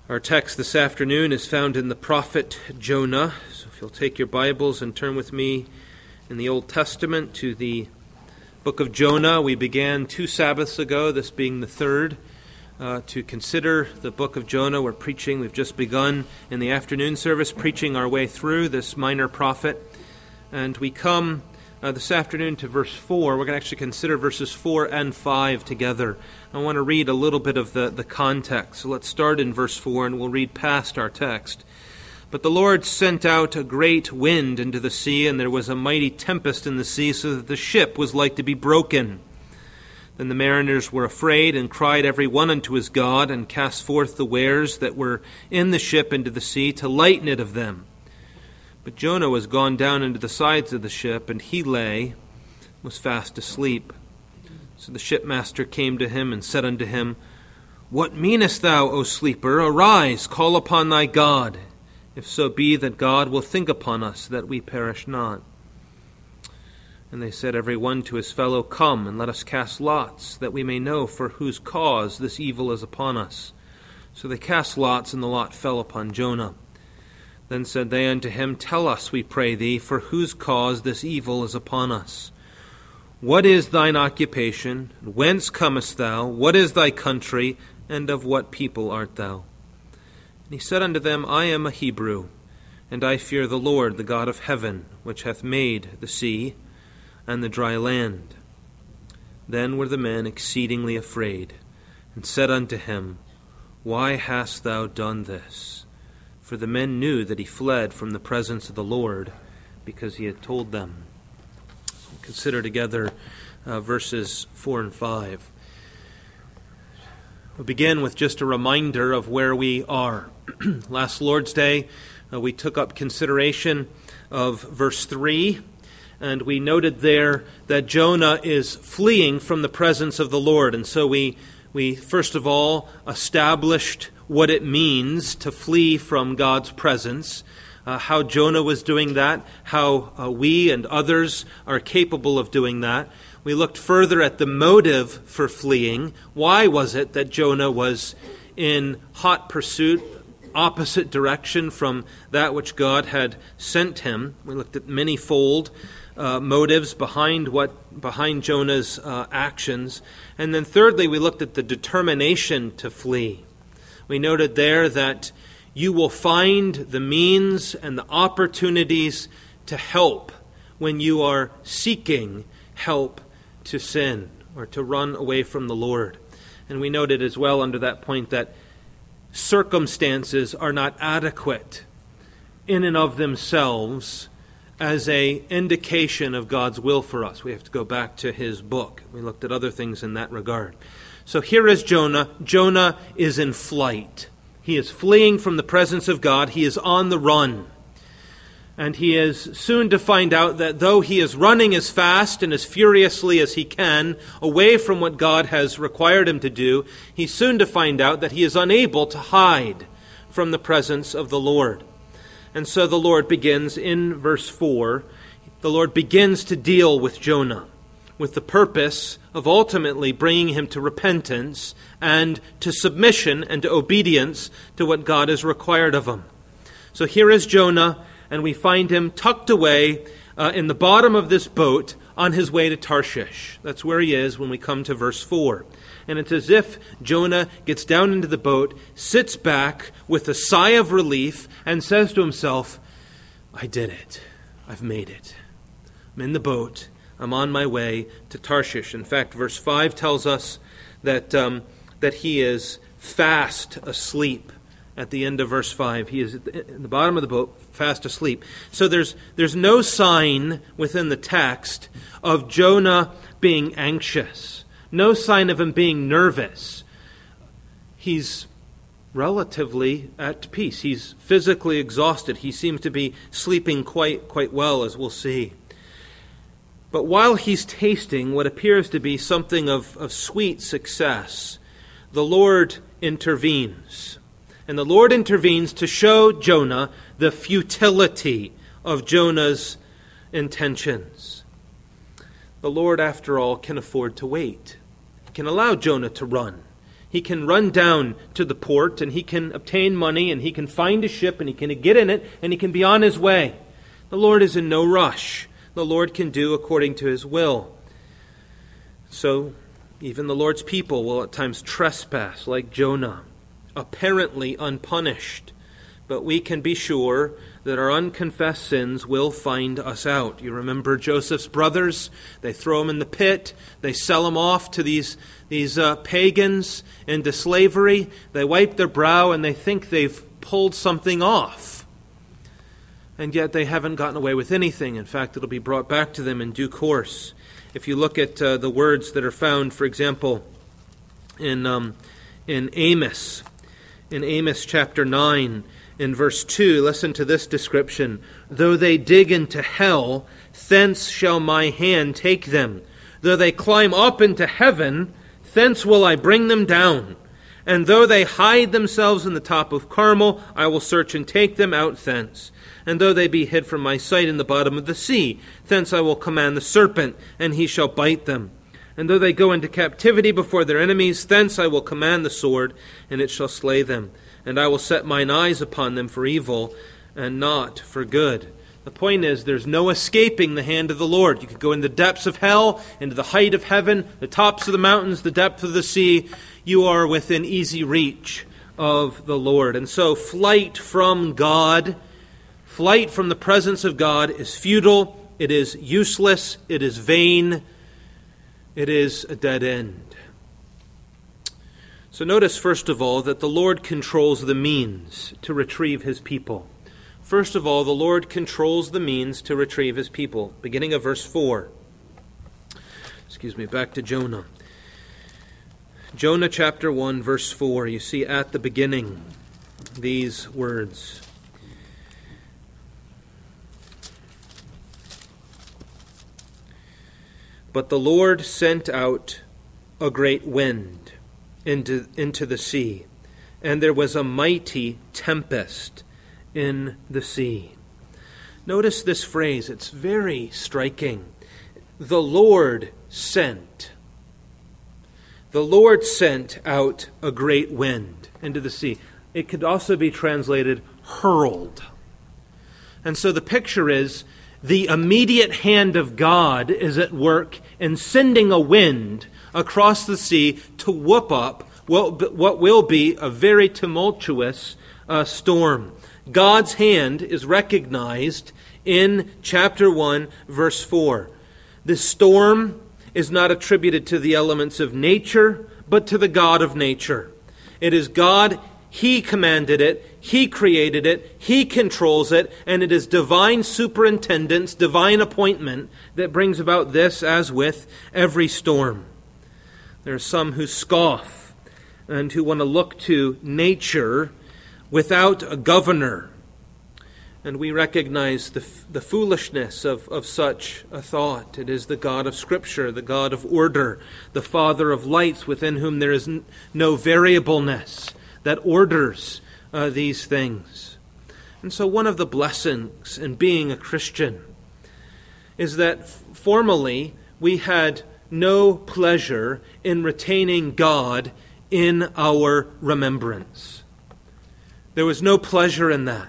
Our text this afternoon is found in the prophet Jonah. So if you'll take your Bibles and turn with me in the Old Testament to the book of Jonah. We began 2 Sabbaths ago, this being the third, to consider the book of Jonah. We've just begun in the afternoon service preaching our way through this minor prophet. And we come this afternoon to verse 4. We're going to actually consider verses 4 and 5 together. I want to read a little bit of the context. So let's start in verse 4 and we'll read past our text. But the Lord sent out a great wind into the sea, and there was a mighty tempest in the sea, so that the ship was like to be broken. Then the mariners were afraid, and cried every one unto his God, and cast forth the wares that were in the ship into the sea, to lighten it of them. But Jonah was gone down into the sides of the ship, and he was fast asleep. So the shipmaster came to him, and said unto him, What meanest thou, O sleeper? Arise, call upon thy God, if so be that God will think upon us, that we perish not. And they said every one to his fellow, Come, and let us cast lots, that we may know for whose cause this evil is upon us. So they cast lots, and the lot fell upon Jonah. Then said they unto him, Tell us, we pray thee, for whose cause this evil is upon us. What is thine occupation? Whence comest thou? What is thy country? And of what people art thou? And he said unto them, I am a Hebrew, and I fear the Lord, the God of heaven, which hath made the sea and the dry land. Then were the men exceedingly afraid, and said unto him, Why hast thou done this? For the men knew that he fled from the presence of the Lord, because he had told them. Consider together verses 4 and 5. We'll begin with just a reminder of where we are. Last Lord's Day, we took up consideration of verse 3, and we noted there that Jonah is fleeing from the presence of the Lord. And so we first of all established what it means to flee from God's presence, how Jonah was doing that, how we and others are capable of doing that. We looked further at the motive for fleeing. Why was it that Jonah was in hot pursuit, opposite direction from that which God had sent him? We looked at manyfold motives behind Jonah's actions. And then thirdly, we looked at the determination to flee. We noted there that you will find the means and the opportunities to help when you are seeking help to sin or to run away from the Lord. And we noted as well under that point that circumstances are not adequate in and of themselves as an indication of God's will for us. We have to go back to his book. We looked at other things in that regard. So here is Jonah. Jonah is in flight. He is fleeing from the presence of God. He is on the run. And he is soon to find out that though he is running as fast and as furiously as he can away from what God has required him to do, he's soon to find out that he is unable to hide from the presence of the Lord. And so the Lord begins in verse 4. The Lord begins to deal with Jonah with the purpose of ultimately bringing him to repentance and to submission and to obedience to what God has required of him. So here is Jonah, and we find him tucked away in the bottom of this boat on his way to Tarshish. That's where he is when we come to verse 4. And it's as if Jonah gets down into the boat, sits back with a sigh of relief, and says to himself, I did it. I've made it. I'm in the boat. I'm on my way to Tarshish. In fact, verse 5 tells us that he is fast asleep. At the end of verse 5, he is at the bottom of the boat, fast asleep. So there's no sign within the text of Jonah being anxious. No sign of him being nervous. He's relatively at peace. He's physically exhausted. He seems to be sleeping quite well, as we'll see. But while he's tasting what appears to be something of sweet success, the Lord intervenes. And the Lord intervenes to show Jonah the futility of Jonah's intentions. The Lord, after all, can afford to wait. He can allow Jonah to run. He can run down to the port and he can obtain money and he can find a ship and he can get in it and he can be on his way. The Lord is in no rush. The Lord can do according to his will. So even the Lord's people will at times trespass like Jonah, apparently unpunished. But we can be sure that our unconfessed sins will find us out. You remember Joseph's brothers? They throw him in the pit. They sell him off to these pagans into slavery. They wipe their brow and they think they've pulled something off. And yet they haven't gotten away with anything. In fact, it'll be brought back to them in due course. If you look at the words that are found, for example, in Amos chapter 9, in verse 2, listen to this description. Though they dig into hell, thence shall my hand take them. Though they climb up into heaven, thence will I bring them down. And though they hide themselves in the top of Carmel, I will search and take them out thence. And though they be hid from my sight in the bottom of the sea, thence I will command the serpent, and he shall bite them. And though they go into captivity before their enemies, thence I will command the sword, and it shall slay them. And I will set mine eyes upon them for evil, and not for good. The point is, there's no escaping the hand of the Lord. You could go in the depths of hell, into the height of heaven, the tops of the mountains, the depth of the sea. You are within easy reach of the Lord. And so flight from God, flight from the presence of God is futile, it is useless, it is vain, it is a dead end. So notice, first of all, that the Lord controls the means to retrieve his people. First of all, the Lord controls the means to retrieve his people. Beginning of verse 4. Back to Jonah. Jonah chapter 1, verse 4. You see at the beginning these words. But the Lord sent out a great wind into the sea, and there was a mighty tempest in the sea. Notice this phrase, it's very striking. The Lord sent. The Lord sent out a great wind into the sea. It could also be translated hurled. And so the picture is the immediate hand of God is at work in sending a wind across the sea to whoop up what will be a very tumultuous storm. God's hand is recognized in chapter 1, verse 4. This storm is not attributed to the elements of nature, but to the God of nature. It is God, He commanded it, He created it, He controls it, and it is divine superintendence, divine appointment that brings about this, as with every storm. There are some who scoff and who want to look to nature without a governor. And we recognize the foolishness of such a thought. It is the God of Scripture, the God of order, the Father of lights, within whom there is no variableness, that orders these things. And so one of the blessings in being a Christian is that formerly we had no pleasure in retaining God in our remembrance. There was no pleasure in that.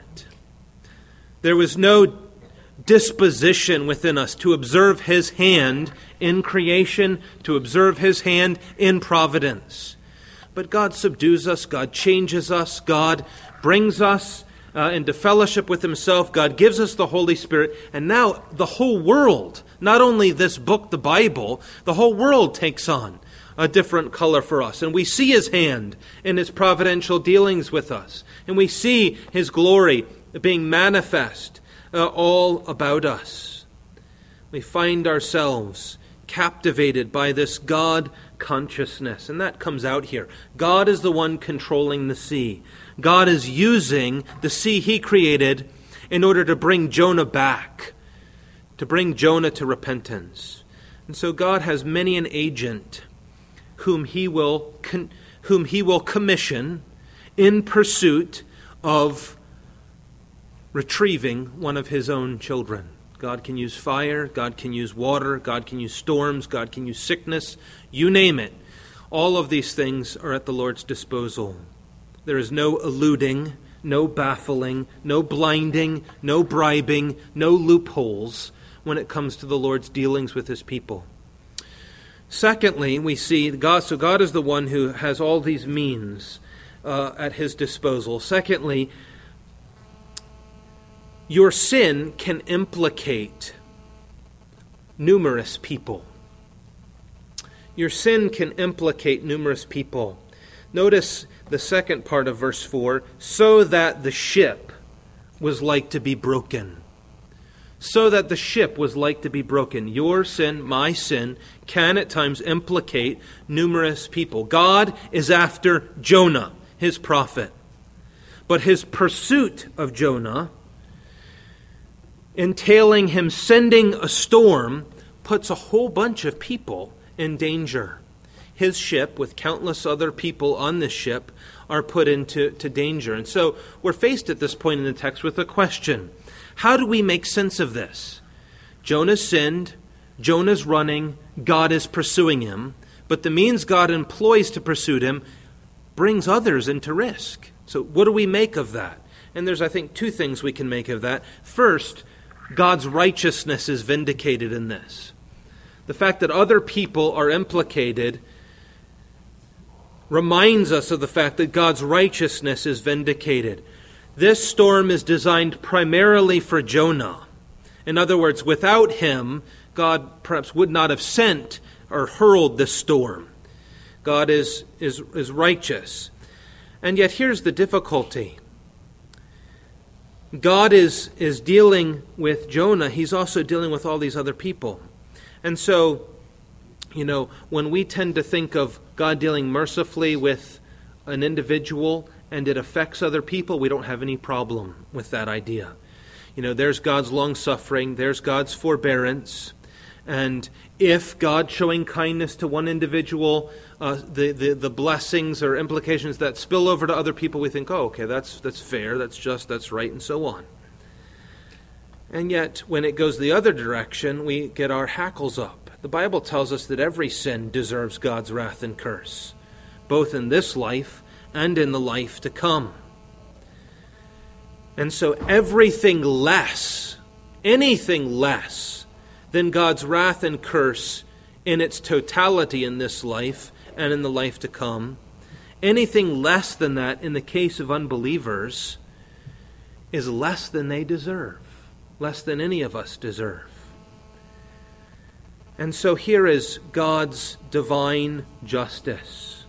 There was no disposition within us to observe His hand in creation, to observe His hand in providence. But God subdues us, God changes us, God brings us into fellowship with Himself, God gives us the Holy Spirit, and now the whole world, not only this book, the Bible, the whole world takes on a different color for us. And we see His hand in His providential dealings with us. And we see His glory being manifest all about us. We find ourselves captivated by this God consciousness. And that comes out here. God is the one controlling the sea. God is using the sea He created in order to bring Jonah back, to bring Jonah to repentance. And so God has many an agent whom He will commission in pursuit of retrieving one of His own children. God can use fire, God can use water, God can use storms, God can use sickness, you name it. All of these things are at the Lord's disposal. There is no eluding, no baffling, no blinding, no bribing, no loopholes when it comes to the Lord's dealings with his people. Secondly, we see God is the one who has all these means at his disposal. Secondly, your sin can implicate numerous people. Your sin can implicate numerous people. Notice the second part of verse 4, so that the ship was like to be broken. So that the ship was like to be broken. Your sin, my sin, can at times implicate numerous people. God is after Jonah, his prophet. But his pursuit of Jonah, entailing him sending a storm, puts a whole bunch of people in danger. His ship, with countless other people on this ship, are put into danger. And so we're faced at this point in the text with a question. How do we make sense of this? Jonah sinned, Jonah's running, God is pursuing him, but the means God employs to pursue him brings others into risk. So what do we make of that? And there's, I think, two things we can make of that. First, God's righteousness is vindicated in this. The fact that other people are implicated reminds us of the fact that God's righteousness is vindicated. This storm is designed primarily for Jonah. In other words, without him, God perhaps would not have sent or hurled this storm. God is righteous. And yet here's the difficulty. God is dealing with Jonah. He's also dealing with all these other people. And so, when we tend to think of God dealing mercifully with an individual and it affects other people, we don't have any problem with that idea. There's God's long-suffering, there's God's forbearance, and if God showing kindness to one individual, the blessings or implications that spill over to other people, we think, oh, okay, that's fair, that's just, that's right, and so on. And yet, when it goes the other direction, we get our hackles up. The Bible tells us that every sin deserves God's wrath and curse, both in this life and in the life to come. And so anything less than God's wrath and curse in its totality in this life and in the life to come, anything less than that in the case of unbelievers is less than they deserve, less than any of us deserve. And so here is God's divine justice.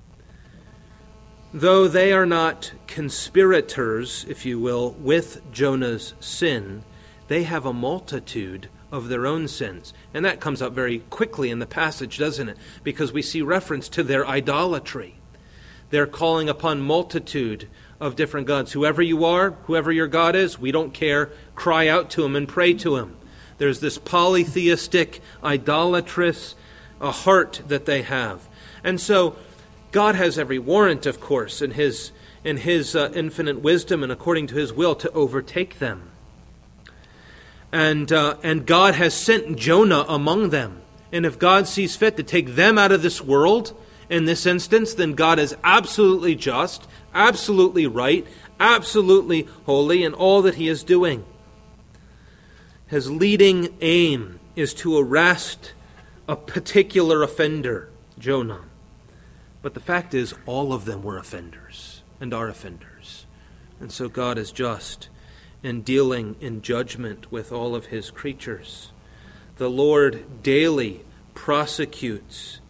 Though they are not conspirators, if you will, with Jonah's sin, they have a multitude of their own sins. And that comes up very quickly in the passage, doesn't it? Because we see reference to their idolatry. They're calling upon multitude of different gods. Whoever you are, whoever your God is, we don't care. Cry out to him and pray to him. There's this polytheistic, idolatrous heart that they have. And so God has every warrant, of course, in his infinite wisdom and according to his will to overtake them. And God has sent Jonah among them. And if God sees fit to take them out of this world in this instance, then God is absolutely just, absolutely right, absolutely holy in all that he is doing. His leading aim is to arrest a particular offender, Jonah. But the fact is, all of them were offenders and are offenders. And so God is just in dealing in judgment with all of his creatures. The Lord daily prosecutes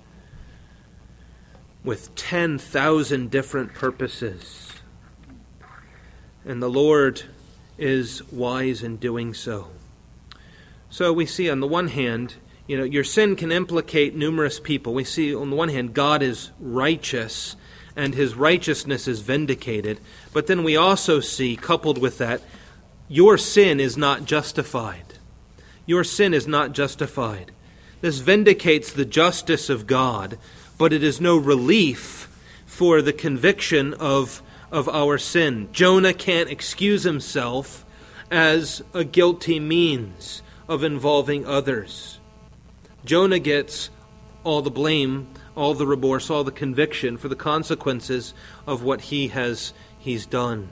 with 10,000 different purposes. And the Lord is wise in doing so. So we see on the one hand, your sin can implicate numerous people. We see on the one hand, God is righteous and his righteousness is vindicated. But then we also see, coupled with that, your sin is not justified. Your sin is not justified. This vindicates the justice of God, but it is no relief for the conviction of our sin. Jonah can't excuse himself as a guilty means of involving others. Jonah gets all the blame, all the remorse, all the conviction for the consequences of what he's done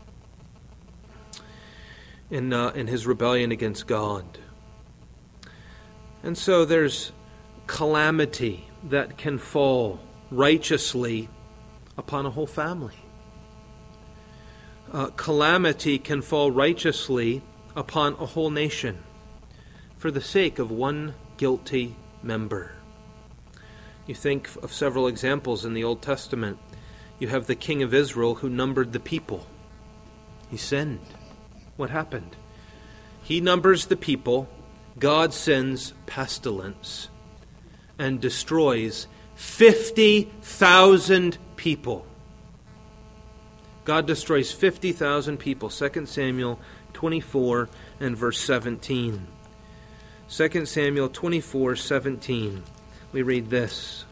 in his rebellion against God. And so there's calamity that can fall righteously upon a whole family. Calamity can fall righteously upon a whole nation for the sake of one guilty member. You think of several examples in the Old Testament. You have the king of Israel who numbered the people. He sinned. What happened? He numbers the people. God sends pestilence and destroys 50,000 people. God destroys 50,000 people. 2 Samuel 24 and verse 17. 2 Samuel 24:17. We read this.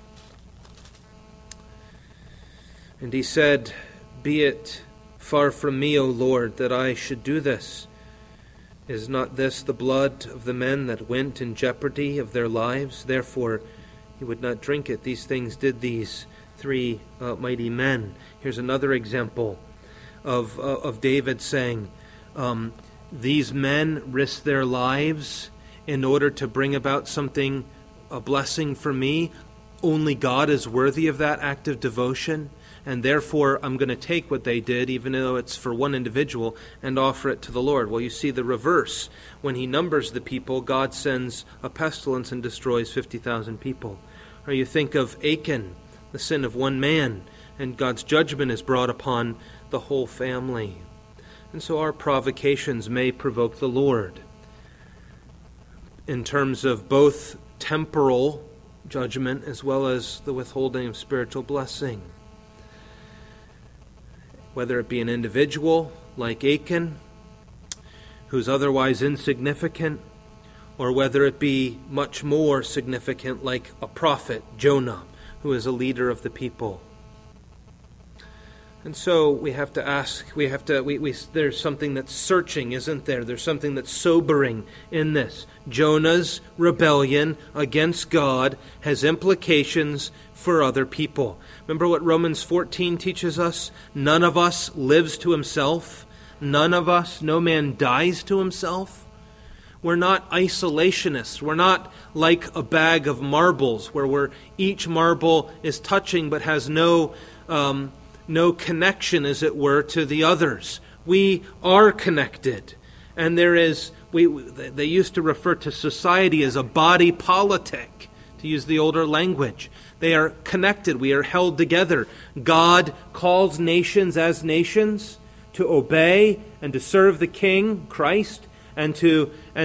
And he said, "Be it far from me, O Lord, that I should do this. Is not this the blood of the men that went in jeopardy of their lives? Therefore he would not drink it. These things did these three mighty men." Here's another example of David saying, these men risked their lives in order to bring about something, a blessing for me. Only God is worthy of that act of devotion, and therefore I'm going to take what they did, even though it's for one individual, and offer it to the Lord. Well, you see the reverse. When he numbers the people, God sends a pestilence and destroys 50,000 people. Or you think of Achan, the sin of one man, and God's judgment is brought upon the whole family. And so our provocations may provoke the Lord in terms of both temporal judgment as well as the withholding of spiritual blessing. Whether it be an individual like Achan, who's otherwise insignificant, or whether it be much more significant like a prophet, Jonah, who is a leader of the people. And so we have to ask, there's something that's searching, isn't there? There's something that's sobering in this. Jonah's rebellion against God has implications for other people. Remember what Romans 14 teaches us? None of us lives to himself. None of us, no man dies to himself. We're not isolationists. We're not like a bag of marbles where each marble is touching but has no connection, as it were, to the others. We are connected. And they used to refer to society as a body politic, to use the older language. They are connected. We are held together. God calls nations as nations to obey and to serve the King, Christ, and to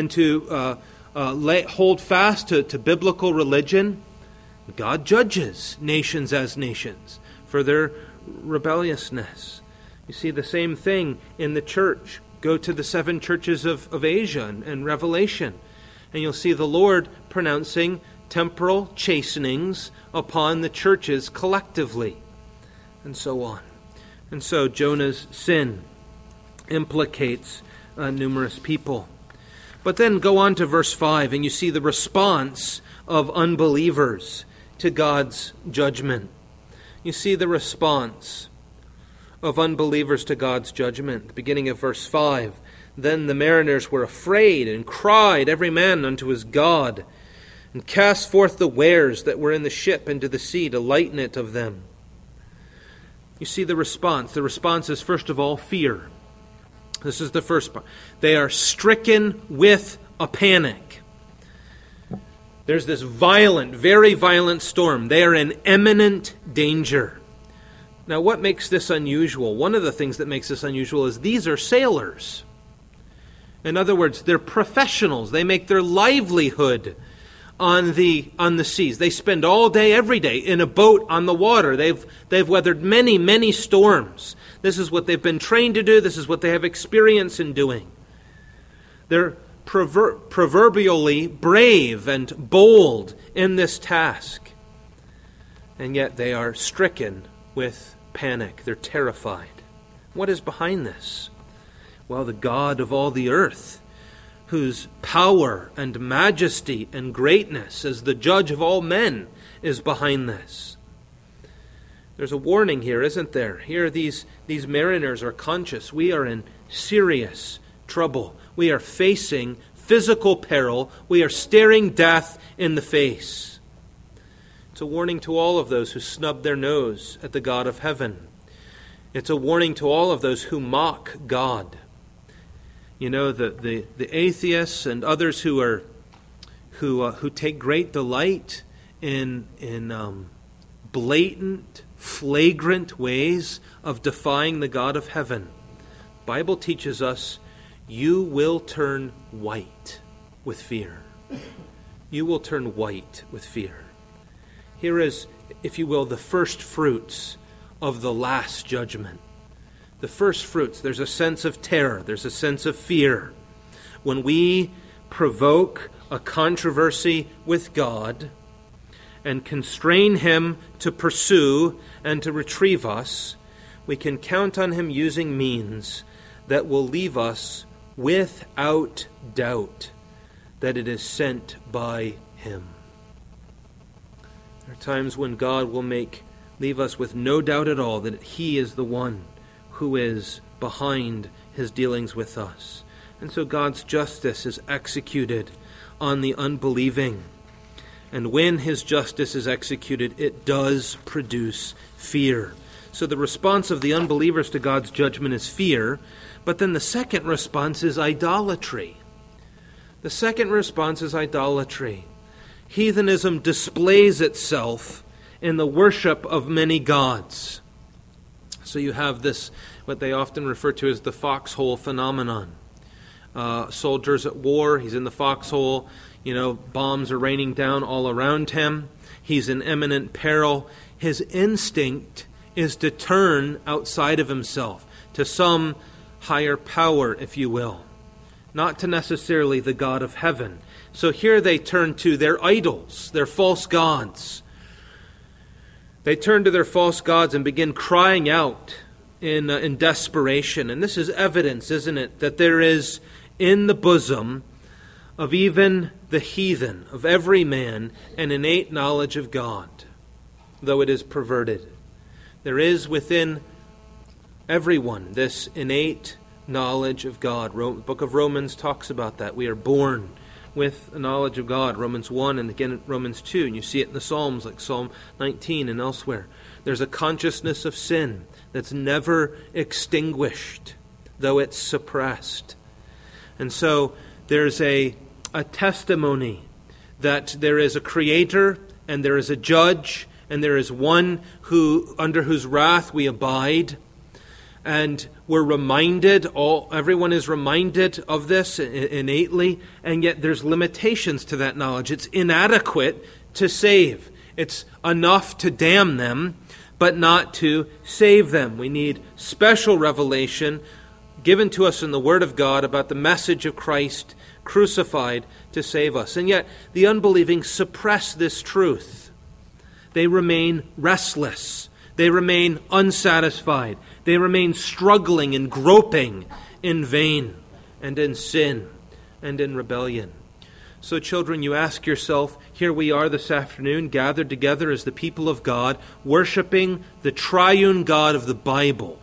hold fast to biblical religion. God judges nations as nations for their rebelliousness. You see the same thing in the church. Go to the 7 churches of Asia and Revelation, and you'll see the Lord pronouncing temporal chastenings upon the churches collectively, and so on. And so Jonah's sin implicates numerous people. But then go on to verse 5, and you see the response of unbelievers to God's judgment. You see the response of unbelievers to God's judgment. Beginning of verse 5, "Then the mariners were afraid and cried, every man unto his God, and cast forth the wares that were in the ship into the sea to lighten it of them." You see the response. The response is, first of all, fear. This is the first part. They are stricken with a panic. There's this violent, very violent storm. They are in imminent danger. Now, what makes this unusual? One of the things that makes this unusual is these are sailors. In other words, they're professionals. They make their livelihood on the seas. They spend all day, every day, in a boat on the water. They've weathered many, many storms. This is what they've been trained to do. This is what they have experience in doing. They're proverbially brave and bold in this task. And yet they are stricken with panic. They're terrified. What is behind this? Well, the God of all the earth, whose power and majesty and greatness as the judge of all men is behind this. There's a warning here, isn't there? Here these mariners are conscious. We are in serious trouble. We are facing physical peril. We are staring death in the face. It's a warning to all of those who snub their nose at the God of heaven. It's a warning to all of those who mock God. You know, the atheists and others who take great delight in blatant, flagrant ways of defying the God of heaven. The Bible teaches us you will turn white with fear. You will turn white with fear. Here is, if you will, the first fruits of the last judgment. The first fruits, there's a sense of terror, there's a sense of fear. When we provoke a controversy with God and constrain Him to pursue and to retrieve us, we can count on Him using means that will leave us without doubt that it is sent by Him. There are times when God will leave us with no doubt at all that He is the one who is behind His dealings with us. And so God's justice is executed on the unbelieving. And when His justice is executed, it does produce fear. So the response of the unbelievers to God's judgment is fear, but then the second response is idolatry. The second response is idolatry. Heathenism displays itself in the worship of many gods. So you have this, what they often refer to as the foxhole phenomenon. Soldiers at war, he's in the foxhole, bombs are raining down all around him. He's in imminent peril. His instinct is to turn outside of himself, to some higher power, if you will, not to necessarily the God of heaven. So here they turn to their idols, their false gods. They turn to their false gods and begin crying out in desperation. And this is evidence, isn't it, that there is in the bosom of even the heathen, of every man, an innate knowledge of God, though it is perverted. There is within everyone this innate knowledge of God. The book of Romans talks about that. We are born with a knowledge of God, Romans 1 and again Romans 2, and you see it in the Psalms like Psalm 19 and elsewhere. There's a consciousness of sin that's never extinguished, though it's suppressed. And so there's a testimony that there is a creator and there is a judge and there is one under whose wrath we abide. And we're reminded, everyone is reminded of this innately, and yet there's limitations to that knowledge. It's inadequate to save. It's enough to damn them, but not to save them. We need special revelation given to us in the Word of God about the message of Christ crucified to save us. And yet the unbelieving suppress this truth. They remain restless. They remain unsatisfied. They remain struggling and groping in vain and in sin and in rebellion. So children, you ask yourself, here we are this afternoon, gathered together as the people of God, worshiping the triune God of the Bible.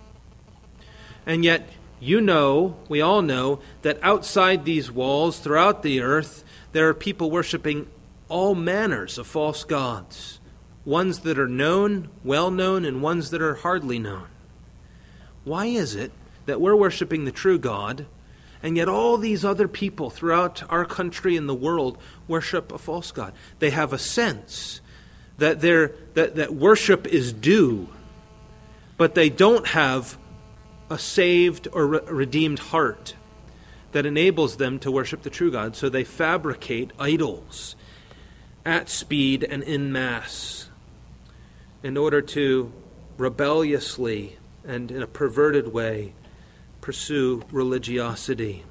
And yet, we all know, that outside these walls, throughout the earth, there are people worshiping all manners of false gods. Ones that are known, well known, and ones that are hardly known. Why is it that we're worshiping the true God, and yet all these other people throughout our country and the world worship a false god? They have a sense that that worship is due, but they don't have a saved or redeemed heart that enables them to worship the true God. So they fabricate idols at speed and en masse in order to rebelliously and in a perverted way pursue religiosity.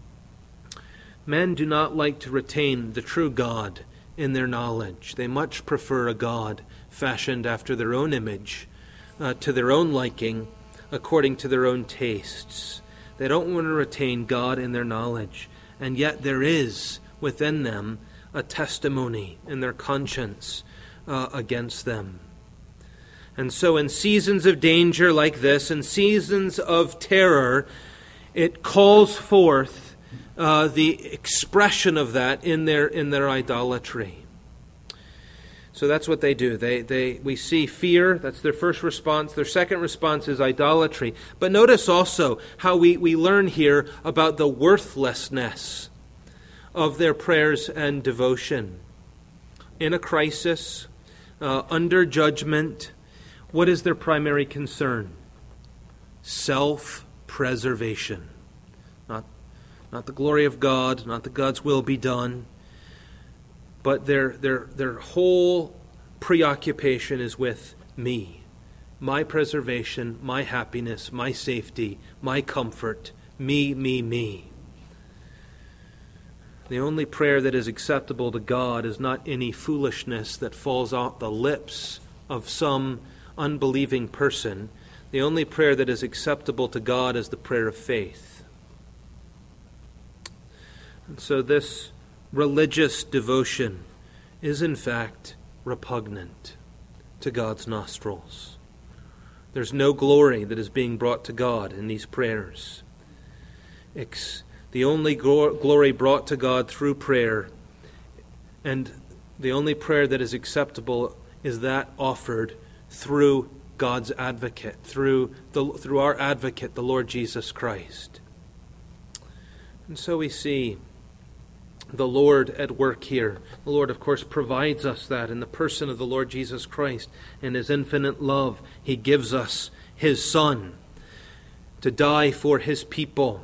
Men do not like to retain the true God in their knowledge. They much prefer a God fashioned after their own image, to their own liking, according to their own tastes. They don't want to retain God in their knowledge. And yet there is within them a testimony in their conscience against them. And so in seasons of danger like this, in seasons of terror, it calls forth the expression of that in their idolatry. So that's what they do. We see fear, that's their first response. Their second response is idolatry. But notice also how we learn here about the worthlessness of their prayers and devotion. In a crisis, under judgment, what is their primary concern? Self-preservation. Not the glory of God, not that God's will be done, but their whole preoccupation is with me, my preservation, my happiness, my safety, my comfort, me. The only prayer that is acceptable to God is not any foolishness that falls off the lips of some unbelieving person. The only prayer that is acceptable to God is the prayer of faith. And so this religious devotion is in fact repugnant to God's nostrils. There's no glory that is being brought to God in these prayers. The only glory brought to God through prayer, and the only prayer that is acceptable is that offered through God's advocate, through our advocate, the Lord Jesus Christ. And so we see the Lord at work here. The Lord, of course, provides us that in the person of the Lord Jesus Christ. In His infinite love, He gives us His Son to die for His people.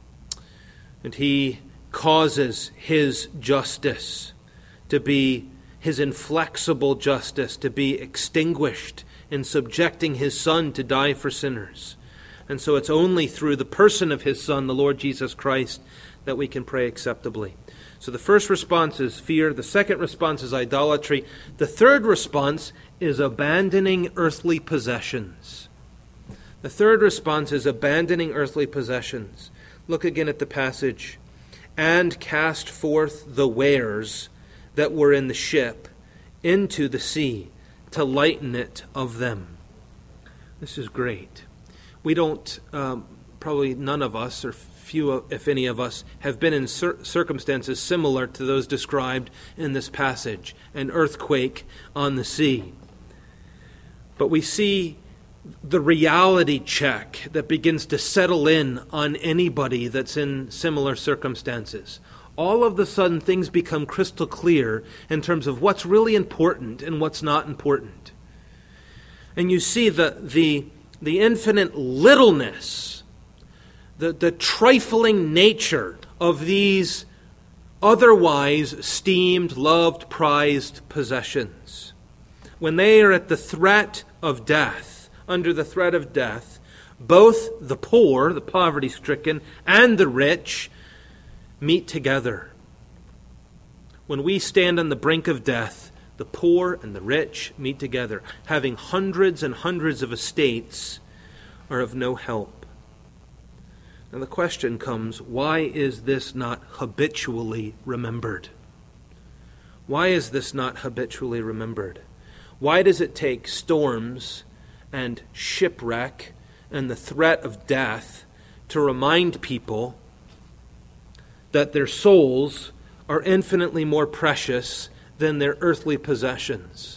And He causes His justice to be, His inflexible justice, to be extinguished in subjecting His Son to die for sinners. And so it's only through the person of His Son, the Lord Jesus Christ, that we can pray acceptably. So the first response is fear. The second response is idolatry. The third response is abandoning earthly possessions. The third response is abandoning earthly possessions. Look again at the passage. And cast forth the wares that were in the ship into the sea to lighten it of them. This is great. We don't, probably none of us, or few, if any of us, have been in circumstances similar to those described in this passage, an earthquake on the sea. But we see the reality check that begins to settle in on anybody that's in similar circumstances. All of a sudden, things become crystal clear in terms of what's really important and what's not important. And you see the infinite littleness, the trifling nature of these otherwise esteemed, loved, prized possessions. When they are at the threat of death, under the threat of death, both the poor, the poverty-stricken, and the rich meet together. When we stand on the brink of death, the poor and the rich meet together. Having hundreds and hundreds of estates are of no help. Now the question comes, why is this not habitually remembered? Why is this not habitually remembered? Why does it take storms and shipwreck and the threat of death to remind people that their souls are infinitely more precious than their earthly possessions?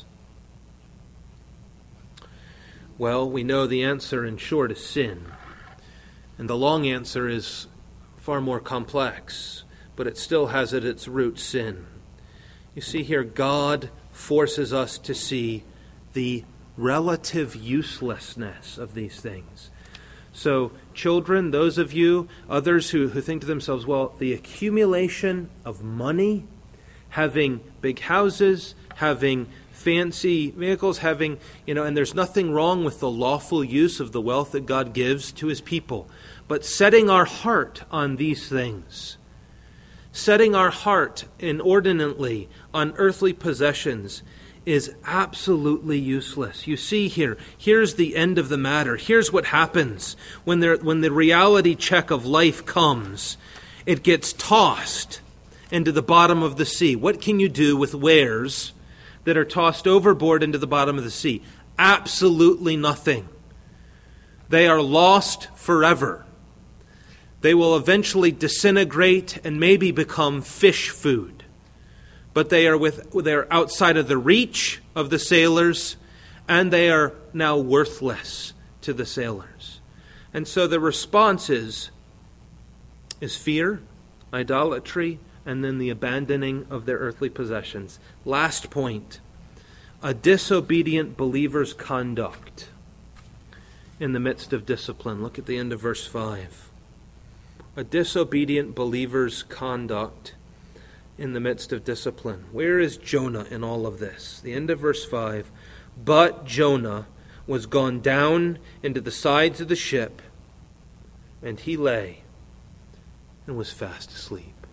Well, we know the answer, in short, is sin. And the long answer is far more complex, but it still has at its root sin. You see here, God forces us to see the relative uselessness of these things. So, children, those of you, others who think to themselves, well, the accumulation of money, having big houses, having fancy vehicles, having, and there's nothing wrong with the lawful use of the wealth that God gives to His people. But setting our heart on these things, setting our heart inordinately on earthly possessions, is absolutely useless. You see here's the end of the matter. Here's what happens when the reality check of life comes. It gets tossed into the bottom of the sea. What can you do with wares that are tossed overboard into the bottom of the sea? Absolutely nothing. They are lost forever. They will eventually disintegrate and maybe become fish food. But they are outside of the reach of the sailors, and they are now worthless to the sailors. And so the response is fear, idolatry, and then the abandoning of their earthly possessions. Last point, a disobedient believer's conduct in the midst of discipline. Look at the end of verse 5. A disobedient believer's conduct in the midst of discipline. Where is Jonah in all of this? The end of verse 5. But Jonah was gone down into the sides of the ship, and he lay and was fast asleep.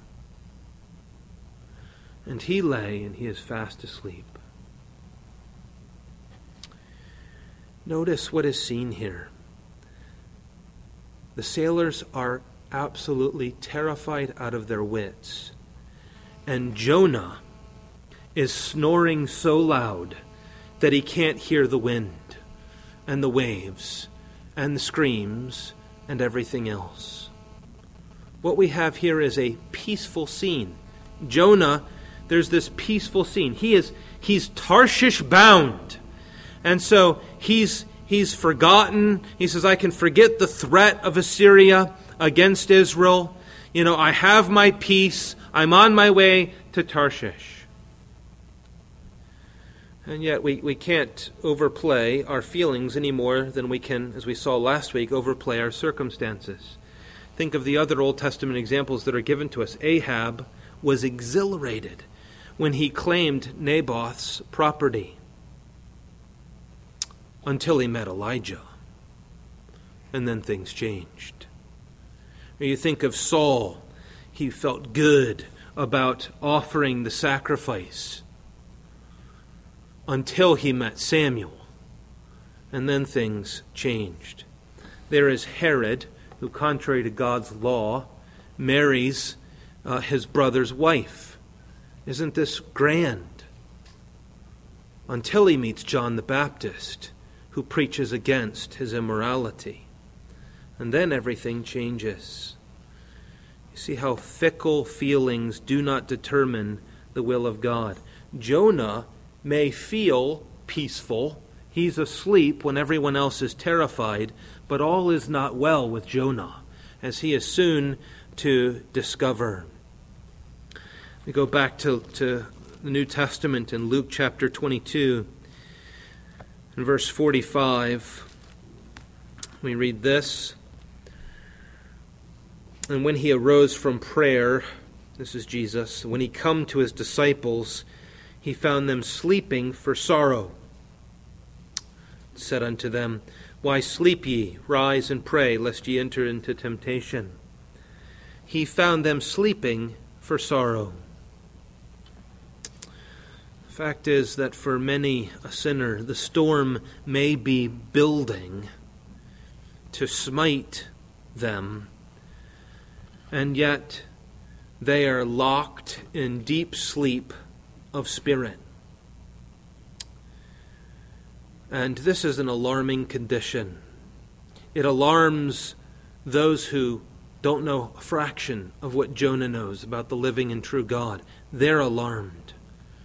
And he lay and he is fast asleep. Notice what is seen here. The sailors are absolutely terrified out of their wits. And Jonah is snoring so loud that he can't hear the wind and the waves and the screams and everything else. What we have here is a peaceful scene. Jonah, there's this peaceful scene. He's Tarshish bound. And so he's forgotten. He says, I can forget the threat of Assyria against Israel. I have my peace. I'm on my way to Tarshish. And yet we can't overplay our feelings any more than we can, as we saw last week, overplay our circumstances. Think of the other Old Testament examples that are given to us. Ahab was exhilarated when he claimed Naboth's property until he met Elijah. And then things changed. Or you think of Saul. He felt good about offering the sacrifice until he met Samuel. And then things changed. There is Herod, who, contrary to God's law, marries his brother's wife. Isn't this grand? Until he meets John the Baptist, who preaches against his immorality. And then everything changes. You see how fickle feelings do not determine the will of God. Jonah may feel peaceful. He's asleep when everyone else is terrified, but all is not well with Jonah, as he is soon to discover. We go back to the New Testament in Luke chapter 22, in verse 45. We read this. And when he arose from prayer, this is Jesus, when he come to his disciples, he found them sleeping for sorrow. Said unto them, Why sleep ye? Rise and pray, lest ye enter into temptation. He found them sleeping for sorrow. The fact is that for many a sinner, the storm may be building to smite them, and yet they are locked in deep sleep of spirit. And this is an alarming condition. It alarms those who don't know a fraction of what Jonah knows about the living and true God. They're alarmed.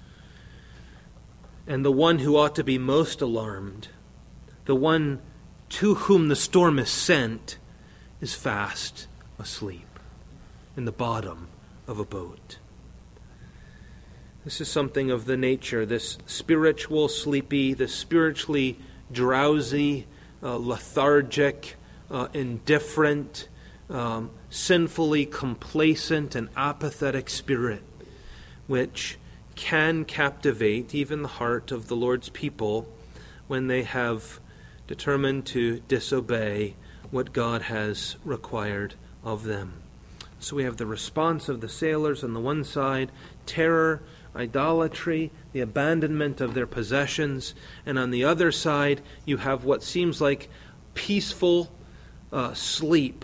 And the one who ought to be most alarmed, the one to whom the storm is sent, is fast asleep in the bottom of a boat. This is something of the nature, this spiritual sleepy, this spiritually drowsy, lethargic, indifferent, sinfully complacent and apathetic spirit, which can captivate even the heart of the Lord's people when they have determined to disobey what God has required of them. So we have the response of the sailors on the one side, terror, idolatry, the abandonment of their possessions, and on the other side you have what seems like peaceful sleep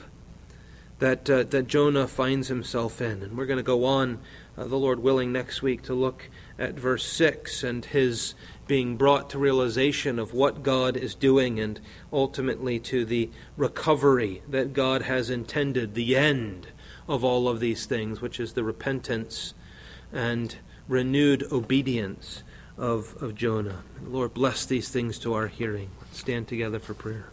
that Jonah finds himself in. And we're going to go on, the Lord willing, next week to look at verse 6 and his being brought to realization of what God is doing and ultimately to the recovery that God has intended, the end of all of these things, which is the repentance and renewed obedience of Jonah. Lord, bless these things to our hearing. Let's stand together for prayer.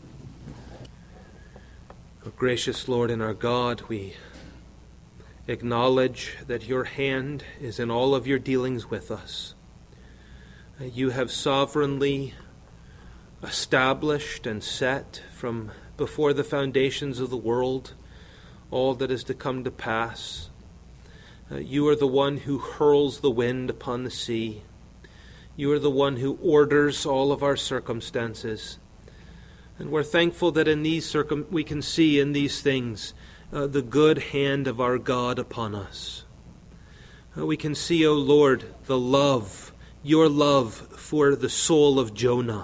Our gracious Lord and our God, we acknowledge that your hand is in all of your dealings with us. You have sovereignly established and set from before the foundations of the world all that is to come to pass. You are the one who hurls the wind upon the sea. You are the one who orders all of our circumstances. And we're thankful that in these we can see in these things the good hand of our God upon us. We can see, O Lord, the love, your love for the soul of Jonah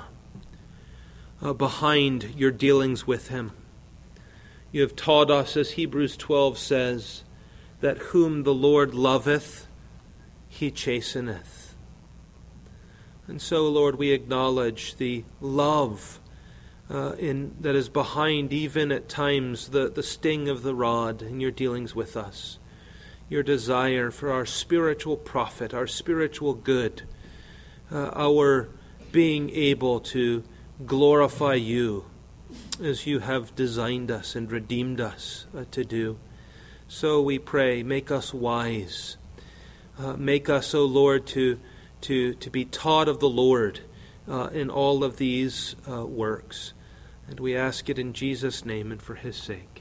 behind your dealings with him. You have taught us, as Hebrews 12 says, that whom the Lord loveth, he chasteneth. And so, Lord, we acknowledge the love that is behind even at times the sting of the rod in your dealings with us. Your desire for our spiritual profit, our spiritual good, our being able to glorify you as you have designed us and redeemed us to do. So we pray, make us wise. Make us, O Lord, to be taught of the Lord in all of these works. And we ask it in Jesus' name and for his sake.